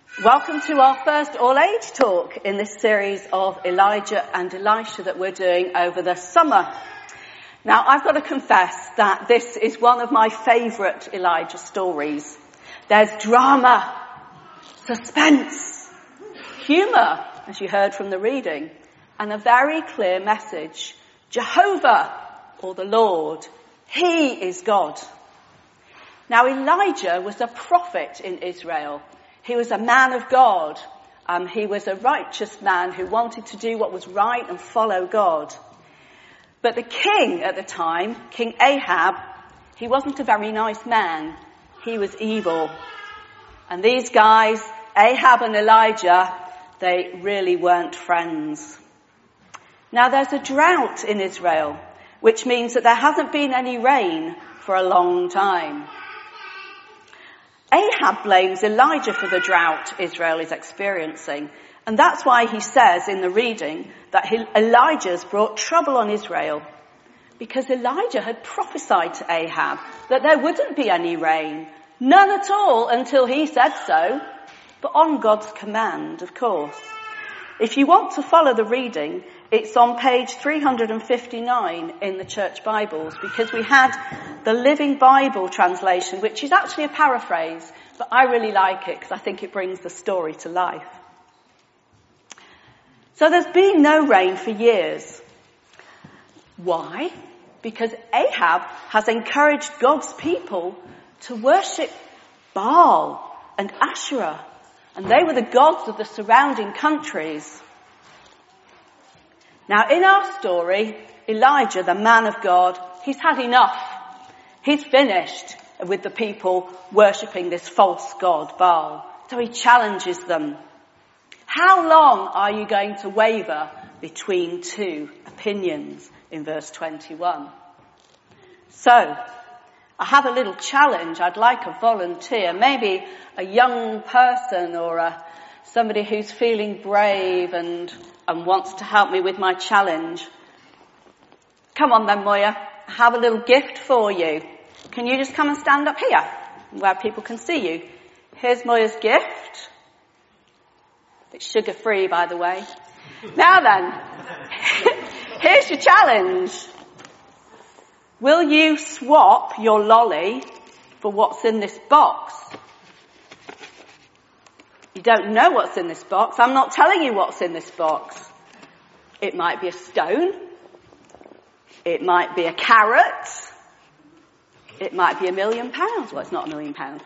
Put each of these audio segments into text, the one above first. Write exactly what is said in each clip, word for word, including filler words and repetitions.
Welcome to our first all-age talk in this series of Elijah and Elisha that we're doing over the summer. Now, I've got to confess that this is one of my favourite Elijah stories. There's drama, suspense, humour, as you heard from the reading, and a very clear message. Jehovah, or the Lord, He is God. Now, Elijah was a prophet in Israel. He was a man of God. Um, he was a righteous man who wanted to do what was right and follow God. But the king at the time, King Ahab, he wasn't a very nice man. He was evil. And these guys, Ahab and Elijah, they really weren't friends. Now there's a drought in Israel, which means that there hasn't been any rain for a long time. Ahab blames Elijah for the drought Israel is experiencing. And that's why he says in the reading that Elijah's brought trouble on Israel. Because Elijah had prophesied to Ahab that there wouldn't be any rain. None at all until he said so. But on God's command, of course. If you want to follow the reading, it's on page three hundred fifty-nine in the church Bibles, because we had the Living Bible translation, which is actually a paraphrase, but I really like it because I think it brings the story to life. So there's been no rain for years. Why? Because Ahab has encouraged God's people to worship Baal and Asherah, and they were the gods of the surrounding countries. Now, in our story, Elijah, the man of God, he's had enough. He's finished with the people worshipping this false god, Baal. So he challenges them. How long are you going to waver between two opinions? In verse twenty-one. So, I have a little challenge. I'd like a volunteer, maybe a young person or a, somebody who's feeling brave and, and wants to help me with my challenge. Come on then, Moya. I have a little gift for you. Can you just come and stand up here where people can see you? Here's Moya's gift. It's sugar-free, by the way. Now then, here's your challenge. Will you swap your lolly for what's in this box? You don't know what's in this box. I'm not telling you what's in this box. It might be a stone. It might be a carrot. It might be a million pounds. Well, it's not a million pounds.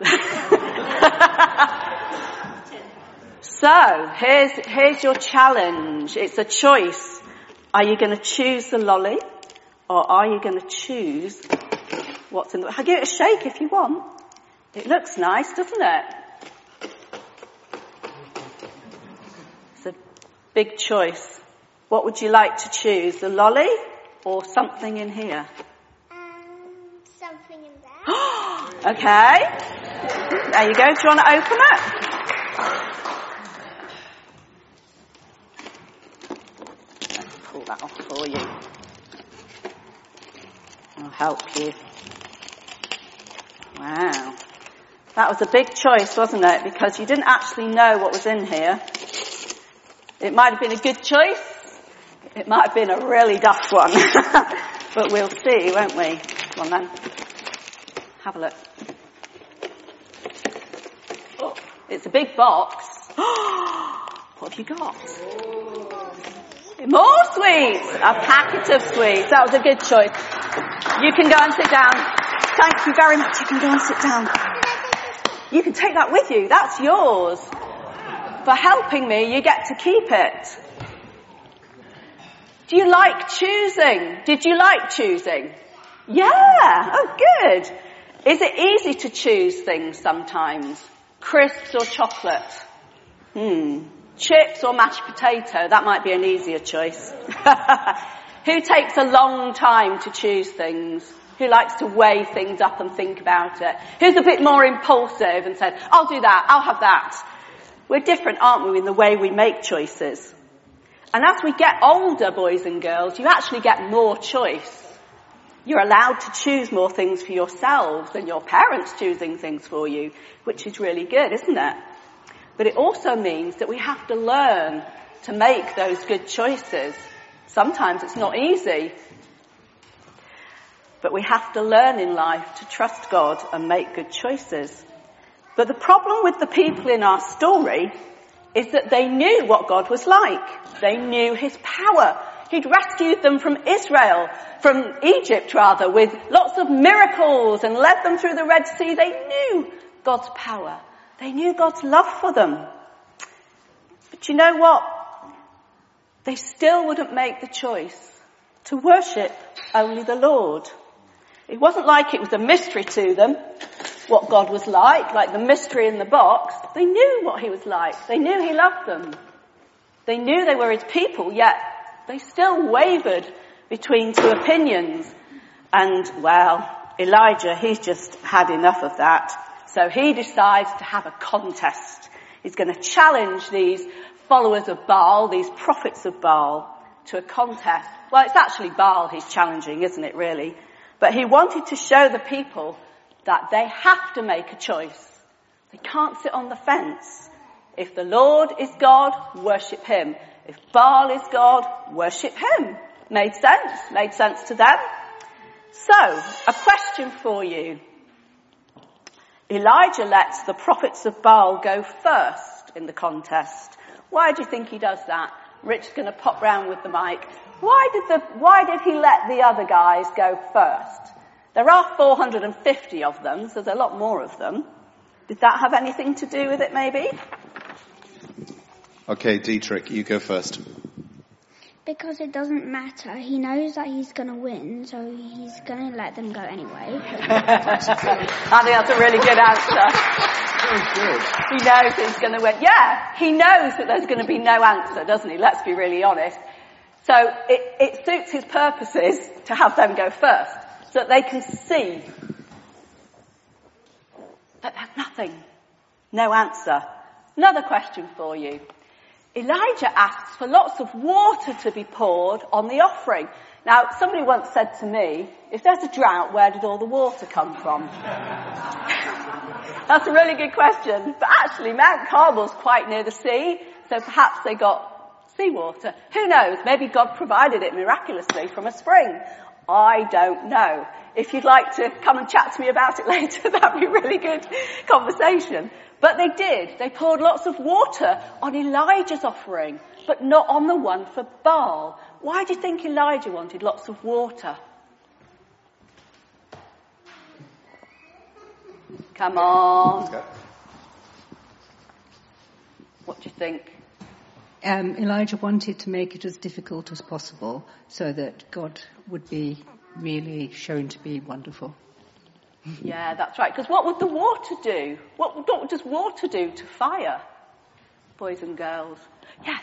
So, here's, here's your challenge. It's a choice. Are you going to choose the lolly? Or are you going to choose what's in the... I'll give it a shake if you want. It looks nice, doesn't it? It's a big choice. What would you like to choose? The lolly or something in here? Um, something in there. Okay. There you go. Do you want to open it? Let's pull that off for you. I'll help you. Wow. That was a big choice, wasn't it? Because you didn't actually know what was in here. It might have been a good choice. It might have been a really daft one. But we'll see, won't we? Come on then. Have a look. Oh, it's a big box. What have you got? More sweets! A packet of sweets. That was a good choice. You can go and sit down. Thank you very much. You can go and sit down. You can take that with you. That's yours. For helping me, you get to keep it. Do you like choosing? Did you like choosing? Yeah. Oh, good. Is it easy to choose things sometimes? Crisps or chocolate? Hmm. Chips or mashed potato? That might be an easier choice. Who takes a long time to choose things? Who likes to weigh things up and think about it? Who's a bit more impulsive and said, I'll do that, I'll have that. We're different, aren't we, in the way we make choices. And as we get older, boys and girls, you actually get more choice. You're allowed to choose more things for yourselves than your parents choosing things for you, which is really good, isn't it? But it also means that we have to learn to make those good choices. Sometimes it's not easy, but we have to learn in life to trust God and make good choices. But the problem with the people in our story is that they knew what God was like. They knew his power. He'd rescued them from Israel, from Egypt rather, with lots of miracles and led them through the Red Sea. They knew God's power. They knew God's love for them. But you know what? They still wouldn't make the choice to worship only the Lord. It wasn't like it was a mystery to them, what God was like, like the mystery in the box. They knew what he was like. They knew he loved them. They knew they were his people, yet they still wavered between two opinions. And, well, Elijah, he's just had enough of that. So he decides to have a contest. He's going to challenge these followers of Baal, these prophets of Baal, to a contest. Well, it's actually Baal he's challenging, isn't it, really? But he wanted to show the people that they have to make a choice. They can't sit on the fence. If the Lord is God, worship him. If Baal is God, worship him. Made sense? Made sense to them? So, a question for you. Elijah lets the prophets of Baal go first in the contest. Why do you think he does that? Rich's going to pop round with the mic. Why did the, why did he let the other guys go first? There are four hundred fifty of them, so there's a lot more of them. Did that have anything to do with it, maybe? Okay, Dietrich, you go first. Because it doesn't matter. He knows that he's going to win, so he's going to let them go anyway. I think that's a really good answer. Very good. He knows he's going to win. Yeah, he knows that there's going to be no answer, doesn't he? Let's be really honest. So it, it suits his purposes to have them go first, so that they can see that there's nothing, no answer. Another question for you. Elijah asks for lots of water to be poured on the offering. Now, somebody once said to me, if there's a drought, where did all the water come from? That's a really good question. But actually, Mount Carmel's quite near the sea, so perhaps they got seawater. Who knows? Maybe God provided it miraculously from a spring. I don't know. If you'd like to come and chat to me about it later, that'd be a really good conversation. But they did. They poured lots of water on Elijah's offering, but not on the one for Baal. Why do you think Elijah wanted lots of water? Come on. What do you think? Um, Elijah wanted to make it as difficult as possible so that God would be really shown to be wonderful. Yeah, that's right. Because what would the water do? What, what does water do to fire, boys and girls? Yeah.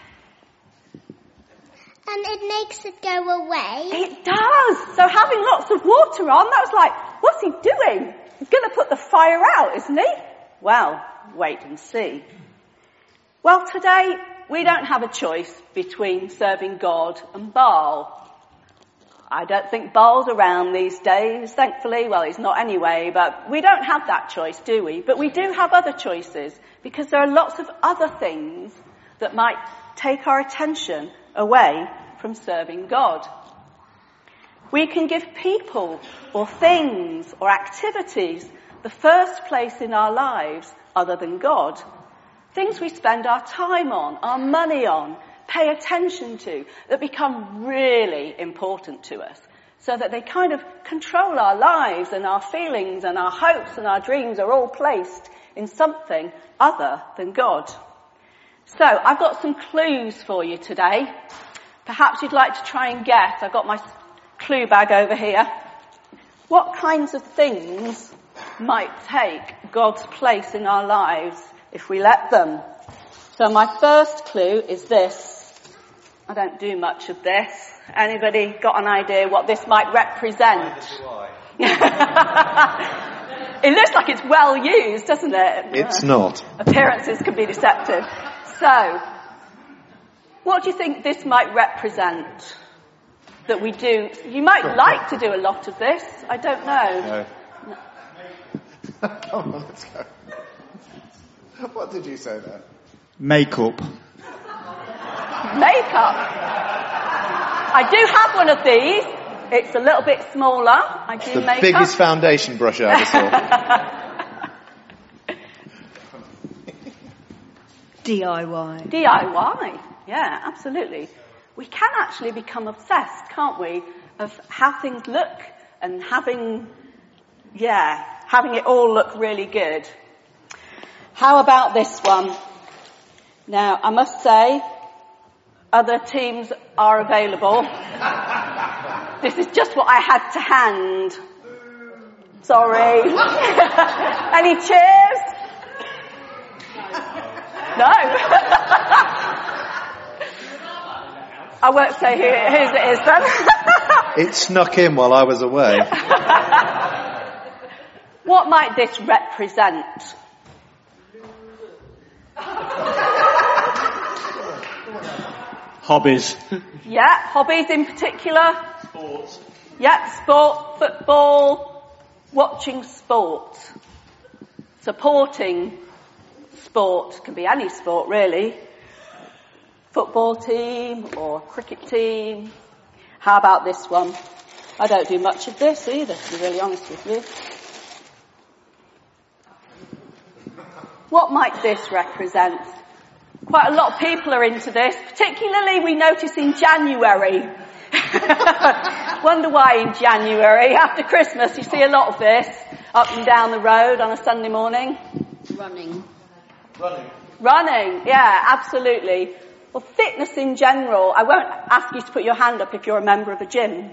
And it makes it go away. It does. So having lots of water on, that was like, what's he doing? He's going to put the fire out, isn't he? Well, wait and see. Well, today we don't have a choice between serving God and Baal. I don't think Baal's around these days, thankfully. Well, he's not anyway, but we don't have that choice, do we? But we do have other choices, because there are lots of other things that might take our attention away from serving God. We can give people or things or activities the first place in our lives other than God. Things we spend our time on, our money on, pay attention to, that become really important to us, so that they kind of control our lives, and our feelings and our hopes and our dreams are all placed in something other than God. So I've got some clues for you today. Perhaps you'd like to try and guess. I've got my clue bag over here. What kinds of things might take God's place in our lives if we let them? So my first clue is this. I don't do much of this. Anybody got an idea what this might represent? It looks like it's well used, doesn't it? It's not. Appearances can be deceptive. So, what do you think this might represent that we do? You might like to do a lot of this. I don't know. No. Come on, let's go. What did you say there? Makeup. Makeup. I do have one of these. It's a little bit smaller. I do The makeup. biggest foundation brush I ever saw. D I Y. D I Y. Yeah, absolutely. We can actually become obsessed, can't we, of how things look and having, yeah, having it all look really good. How about this one? Now, I must say, other teams are available. This is just what I had to hand. Sorry. Any cheers? No. I won't say who, whose it is then. It snuck in while I was away. What might this represent? Hobbies. Yeah, hobbies in particular. Sports. Yeah, sport, football, watching sport, supporting sport, can be any sport really. Football team or cricket team. How about this one? I don't do much of this either, to be really honest with you. What might this represent? Quite a lot of people are into this, particularly we notice in January. Wonder why in January, after Christmas, you see a lot of this up and down the road on a Sunday morning. Running. Running. Running, yeah, absolutely. Well, fitness in general, I won't ask you to put your hand up if you're a member of a gym.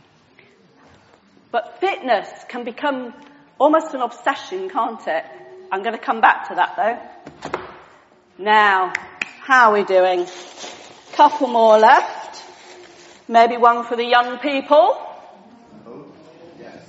But fitness can become almost an obsession, can't it? I'm going to come back to that though. Now, how are we doing? Couple more left. Maybe one for the young people. Oh, yes.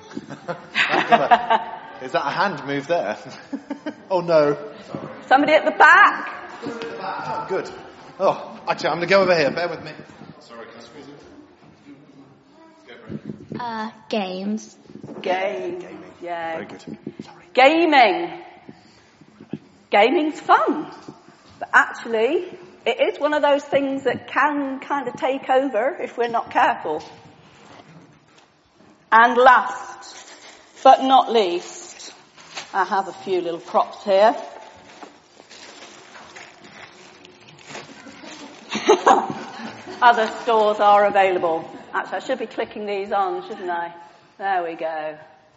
Is that a hand move there? Oh no. Sorry. Somebody at the back. Oh, good. Oh, actually, I'm going to go over here. Bear with me. Sorry, can I squeeze it? Go for it. Uh, games. Game. Gaming. Yeah. Very good. Sorry. Gaming. Gaming's fun. But actually, it is one of those things that can kind of take over if we're not careful. And last, but not least, I have a few little props here. Other stores are available. Actually, I should be clicking these on, shouldn't I? There we go.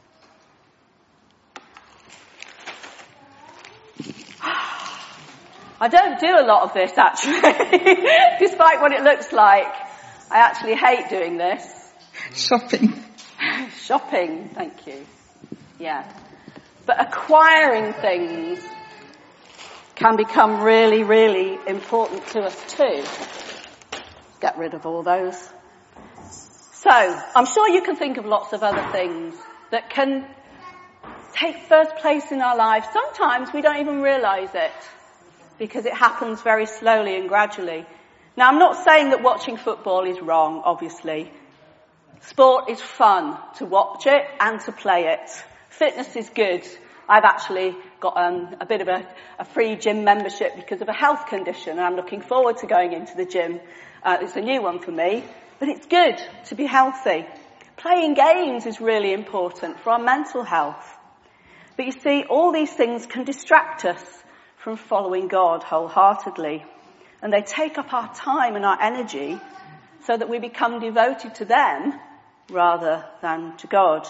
I don't do a lot of this, actually, despite what it looks like. I actually hate doing this. Shopping. Shopping, thank you. Yeah. But acquiring things can become really, really important to us too. Get rid of all those. So, I'm sure you can think of lots of other things that can take first place in our lives. Sometimes we don't even realise it because it happens very slowly and gradually. Now, I'm not saying that watching football is wrong, obviously. Sport is fun to watch it and to play it. Fitness is good. I've actually got um, a bit of a, a free gym membership because of a health condition, and I'm looking forward to going into the gym. Uh, it's a new one for me, but it's good to be healthy. Playing games is really important for our mental health. But you see, all these things can distract us from following God wholeheartedly. And they take up our time and our energy so that we become devoted to them rather than to God.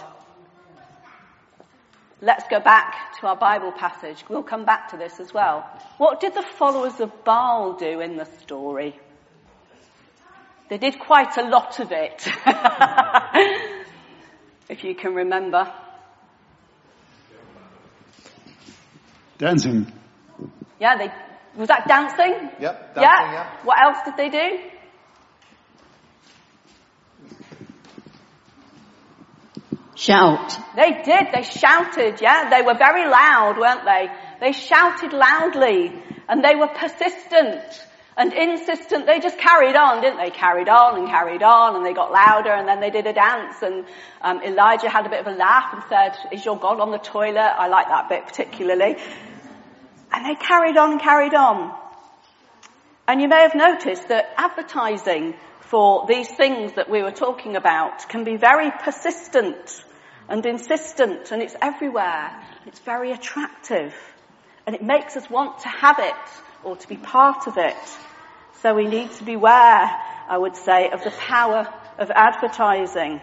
Let's go back to our Bible passage. We'll come back to this as well. What did the followers of Baal do in the story? They did quite a lot of it, if you can remember. Dancing. Yeah, they was that dancing? Yep, dancing, yeah. yeah. What else did they do? Shout. They did. They shouted, yeah. They were very loud, weren't they? They shouted loudly, and they were persistent and insistent. They just carried on, didn't they? Carried on and carried on, and they got louder, and then they did a dance, and um, Elijah had a bit of a laugh and said, "Is your God on the toilet?" I like that bit particularly. And they carried on, carried on. And you may have noticed that advertising for these things that we were talking about can be very persistent and insistent, and it's everywhere. And it's very attractive. And it makes us want to have it or to be part of it. So we need to beware, I would say, of the power of advertising.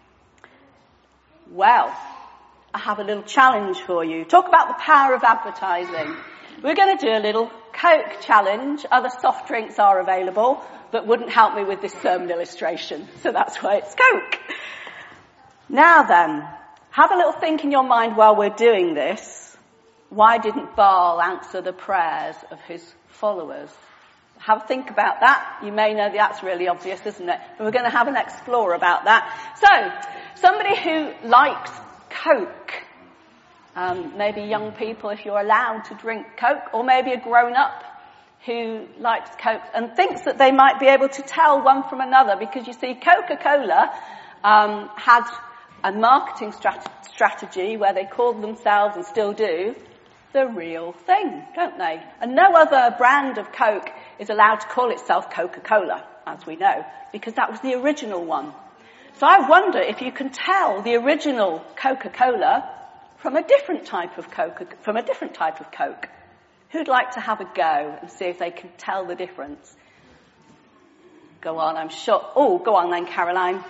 Well, I have a little challenge for you. Talk about the power of advertising. We're going to do a little Coke challenge. Other soft drinks are available, but wouldn't help me with this sermon illustration. So that's why it's Coke. Now then, have a little think in your mind while we're doing this. Why didn't Baal answer the prayers of his followers? Have a think about that. You may know that's really obvious, isn't it? But we're going to have an explore about that. So, somebody who likes Coke, um, maybe young people if you're allowed to drink Coke, or maybe a grown-up who likes Coke and thinks that they might be able to tell one from another, because you see Coca-Cola um, had a marketing strat- strategy where they called themselves, and still do, the real thing, don't they? And no other brand of Coke is allowed to call itself Coca-Cola, as we know, because that was the original one. So I wonder if you can tell the original Coca-Cola from a different type of Coca, from a different type of Coke. Who'd like to have a go and see if they can tell the difference? Go on, I'm sure. Oh, go on then, Caroline.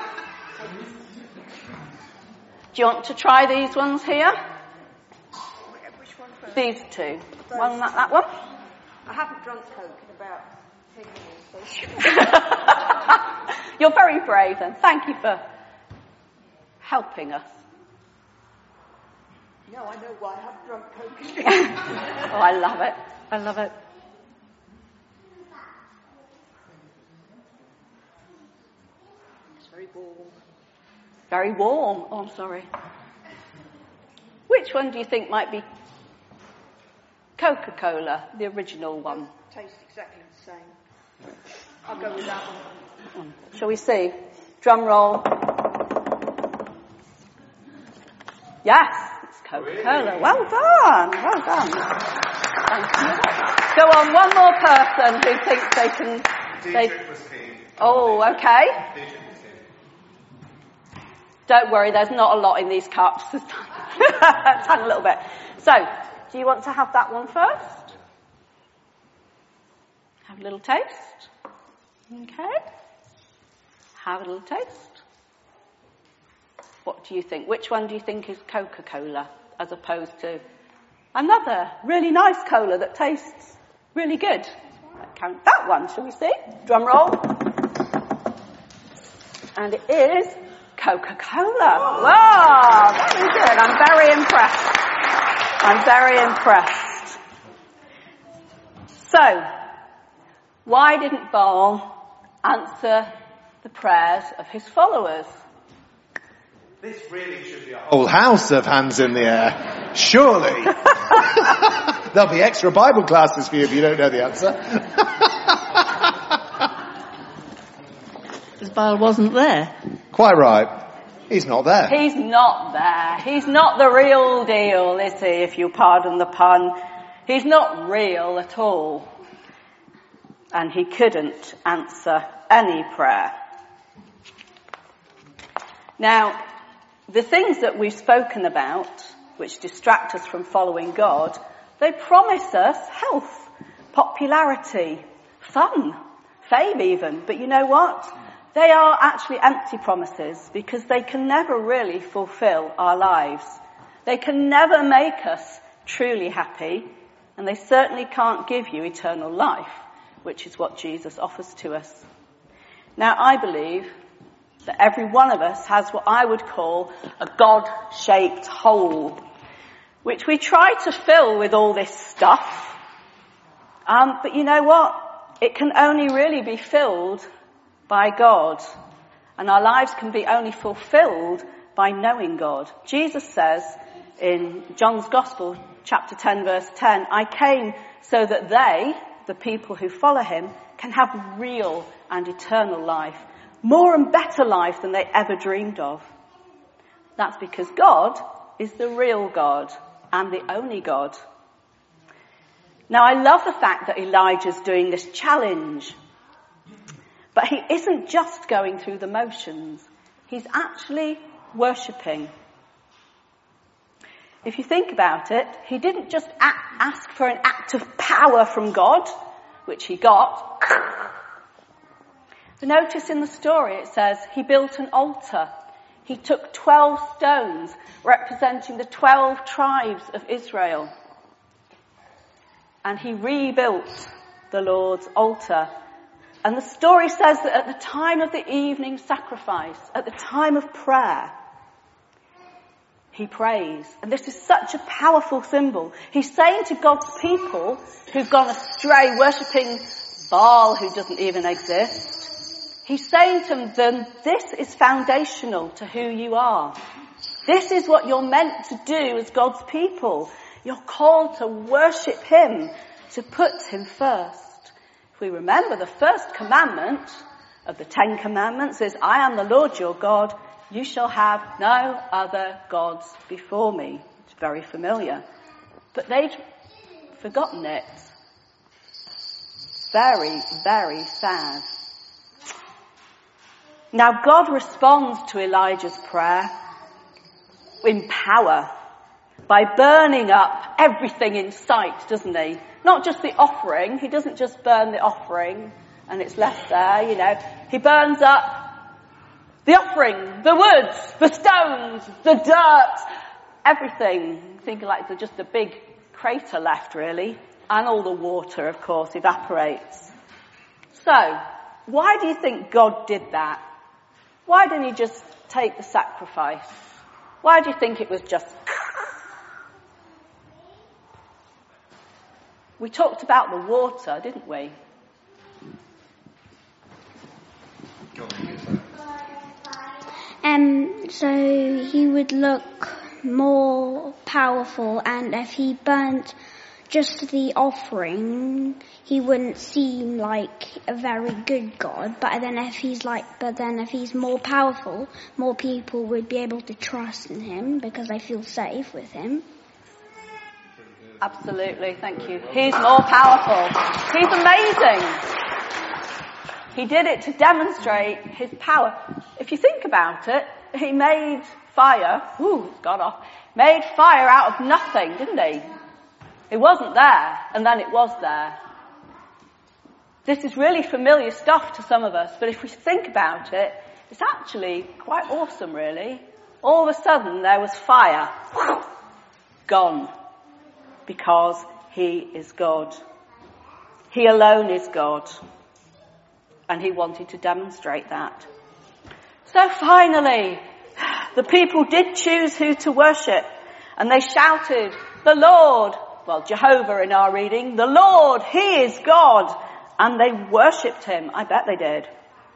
Do you want to try these ones here? Which one first? These two. One, that, that one? I haven't drunk Coke in about ten years. So You're very brave then. Thank you for helping us. no, I know why I haven't drunk Coke. Oh, I love it. I love it. It's very warm. Very warm. Oh, I'm sorry. Which one do you think might be Coca-Cola, the original one? Tastes exactly the same. I'll go with that one. Shall we see? Drum roll. Yes, it's Coca-Cola. Well done. Well done. Thank you. Go on, one more person who thinks they can... They... Oh, okay. Don't worry, there's not a lot in these cups. Tiny little bit. So, do you want to have that one first? Have a little taste. Okay. Have a little taste. What do you think? Which one do you think is Coca-Cola as opposed to another really nice cola that tastes really good? Count that one, shall we see? Drum roll. And it is Coca-Cola. Wow, very good. I'm very impressed. I'm very impressed. So, why didn't Baal answer the prayers of his followers? This really should be a whole house of hands in the air. Surely. There'll be extra Bible classes for you if you don't know the answer. Because Baal wasn't there. Quite right. He's not there. He's not there. He's not the real deal, is he, if you pardon the pun? He's not real at all. And he couldn't answer any prayer. Now, the things that we've spoken about, which distract us from following God, they promise us health, popularity, fun, fame even. But you know what? They are actually empty promises, because they can never really fulfill our lives. They can never make us truly happy, and they certainly can't give you eternal life, which is what Jesus offers to us. Now, I believe that every one of us has what I would call a God-shaped hole, which we try to fill with all this stuff. Um, but you know what? It can only really be filled by God. And our lives can be only fulfilled by knowing God. Jesus says in John's Gospel, chapter ten, verse ten, I came so that they, the people who follow him, can have real and eternal life. More and better life than they ever dreamed of. That's because God is the real God and the only God. Now, I love the fact that Elijah's doing this challenge. But he isn't just going through the motions. He's actually worshipping. If you think about it, he didn't just a- ask for an act of power from God, which he got. Notice in the story it says he built an altar. He took twelve stones representing the twelve tribes of Israel. And he rebuilt the Lord's altar. And the story says that at the time of the evening sacrifice, at the time of prayer, he prays. And this is such a powerful symbol. He's saying to God's people who've gone astray, worshipping Baal, who doesn't even exist, he's saying to them, this is foundational to who you are. This is what you're meant to do as God's people. You're called to worship him, to put him first. If we remember, the first commandment of the Ten Commandments is, I am the Lord your God. You shall have no other gods before me. It's very familiar. But they'd forgotten it. Very, very sad. Now, God responds to Elijah's prayer in power by burning up everything in sight, doesn't he? Not just the offering. He doesn't just burn the offering and it's left there, you know. He burns up the offering, the woods, the stones, the dirt, everything. Thinking like there's just a big crater left, really. And all the water, of course, evaporates. So, why do you think God did that? Why didn't he just take the sacrifice? Why do you think it was just... We talked about the water, didn't we? Um, so he would look more powerful, and if he burnt just the offering, he wouldn't seem like a very good God. But then if he's like, but then if he's more powerful, more people would be able to trust in him because they feel safe with him. Absolutely, thank you. He's more powerful. He's amazing. He did it to demonstrate his power. If you think about it, he made fire, ooh, it's gone off, made fire out of nothing, didn't he? It wasn't there, and then it was there. This is really familiar stuff to some of us, but if we think about it, it's actually quite awesome, really. All of a sudden, there was fire. Gone. Because he is God. He alone is God. And he wanted to demonstrate that. So finally, the people did choose who to worship. And they shouted, the Lord, well, Jehovah in our reading, the Lord, he is God. And they worshipped him. I bet they did.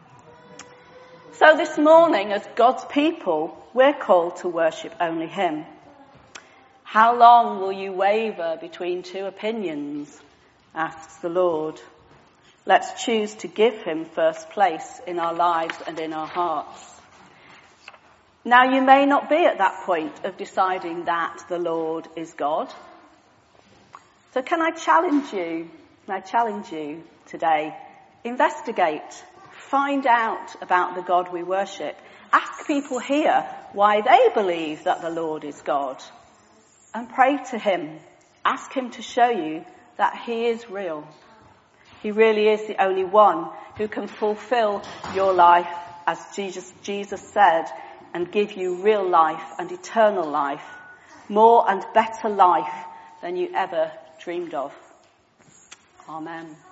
So this morning, as God's people, we're called to worship only him. How long will you waver between two opinions? Asks the Lord. Let's choose to give him first place in our lives and in our hearts. Now, you may not be at that point of deciding that the Lord is God. So can I challenge you, can I challenge you today? Investigate. Find out about the God we worship. Ask people here why they believe that the Lord is God. And pray to him. Ask him to show you that he is real. He really is the only one who can fulfill your life, as Jesus, Jesus said, and give you real life and eternal life, more and better life than you ever dreamed of. Amen.